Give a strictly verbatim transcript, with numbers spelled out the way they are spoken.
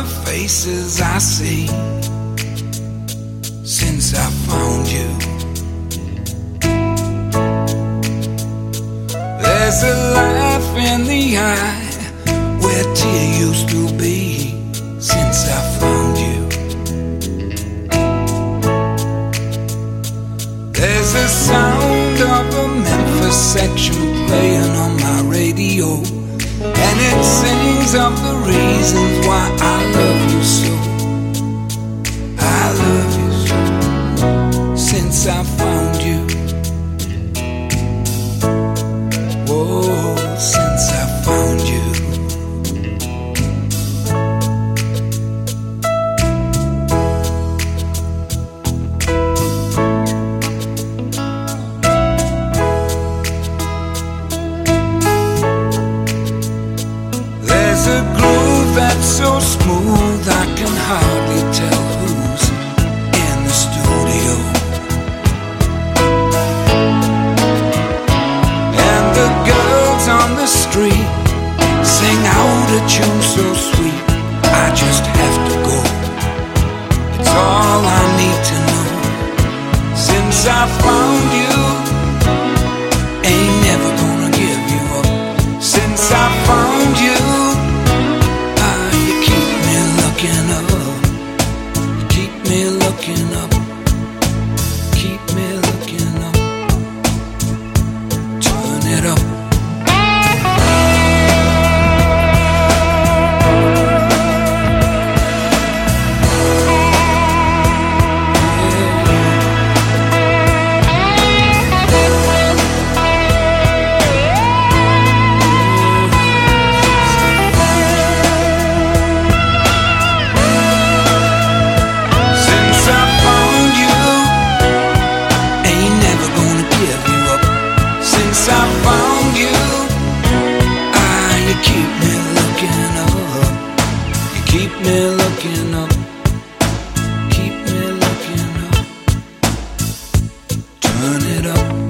faces I see since I found you. There's a laugh in the eye where tear used to be since I found you. There's the sound of a Memphis section playing on my radio, and it sings of the reasons why I love you so. I love you so since I found you. Whoa, since I found you. There's a groove that's so smooth I can hardly tell who's in the studio. And the girls on the street sing out a tune so sweet, I just have to go. It's all I need to know. Since I found you, ain't never gonna give you up. Since I found you, ah, you keep me looking up. You keep me looking up. Keep me looking up. Turn it up. Since I found you, ah, you keep me looking up. You keep me looking up. Keep me looking up. Turn it up.